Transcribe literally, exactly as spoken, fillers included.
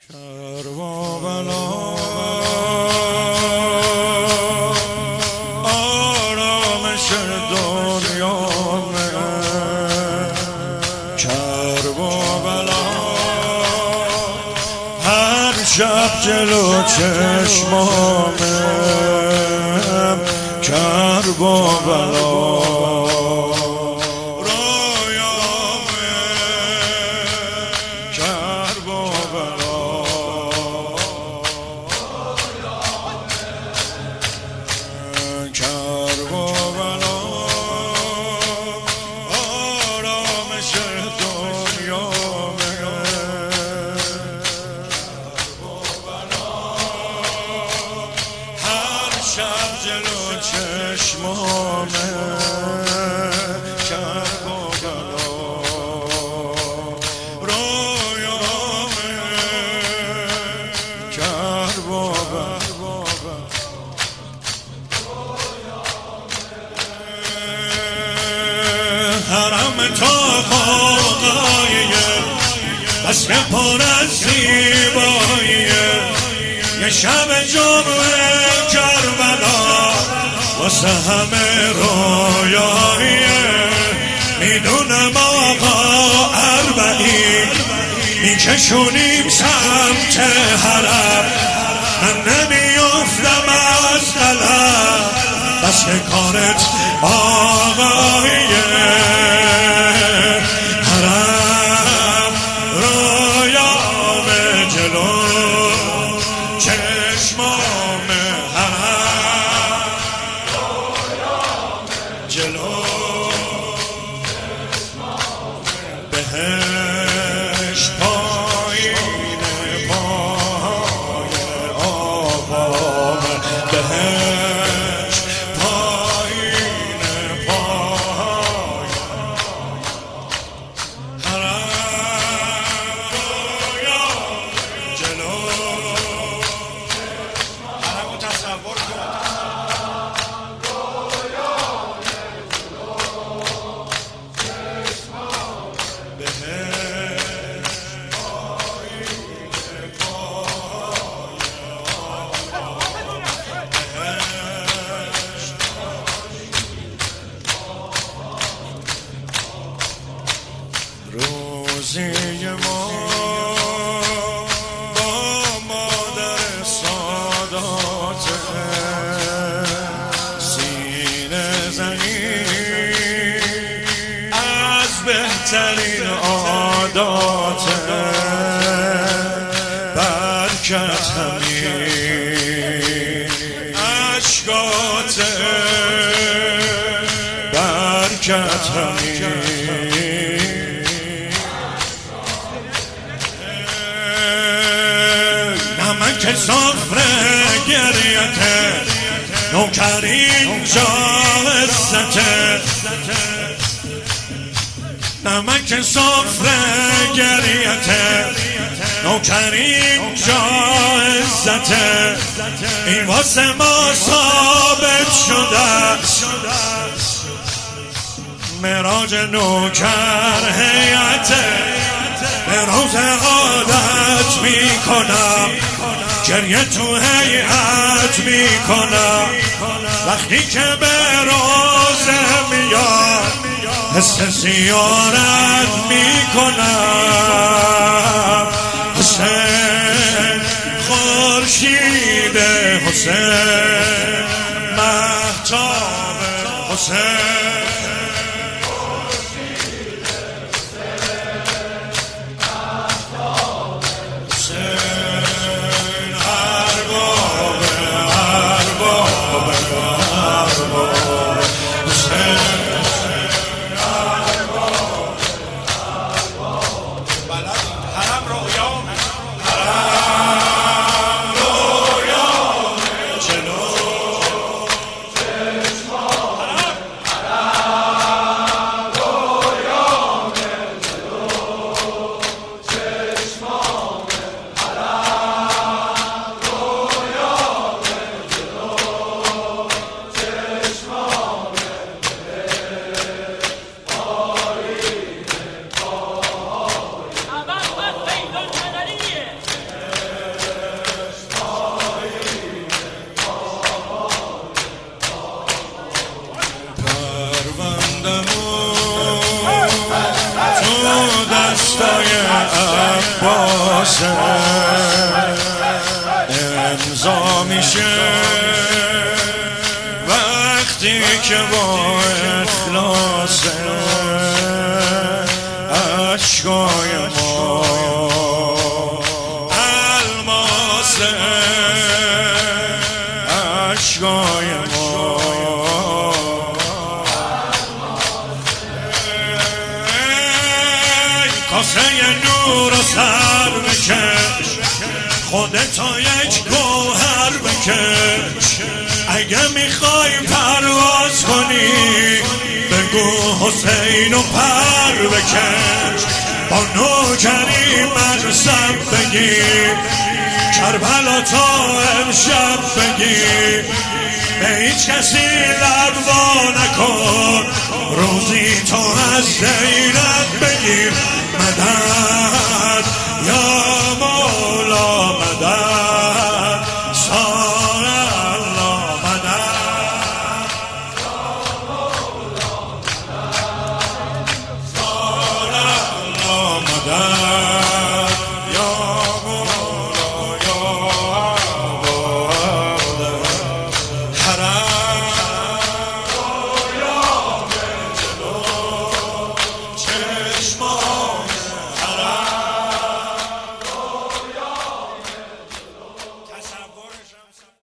کربلا آرامش دنیامه، کربلا هر شب جلو چشمامه، کربلا چشمامه، کربلا رویامه، کربلا حرم تا خاقاییه، بس که پر از زیباییه، یه شب جمعه کربلا واسه همه رویاییه. میدونم آقا اربعین میکشونیم سمت حرم، من نمیافتم از قلم، بس که کارت آقاییه. حرم رویامه، جلو چشمامه، حرم جلو بهشت پایین پای آقامه، بهشت پایین پای حرم جلو حرم رو تصور کن. روزی ما با مادر سادات، سینه زنی از بهترین عادات، برکت همین عشقات، برکت همین نمک سفره گریته، نوکرین جا عزته، نمک سفره گریته، نوکرین جا عزته، این واسه ما ثابت شده، معراج نوکر هیئته، به روز عادت میکنم، گریه تو هیئت میکنم، وقتی که به روزه میاد حس زیارت میکنم. حسین خورشید، حسین مهتاب، حسین عباسه امضا میشه وقتی که با اخلاصه اشکای ما الماسه اشکای ما کاسه نور و سر بکش خودتا یک گوهر بکش اگه میخوای پرواز کنی بگو حسین و پر بکش با نوکری مرسم بگیر کربلا تا امشب بگیر به هیچ کسی لب وا نکن روزی تو از زینت بگیر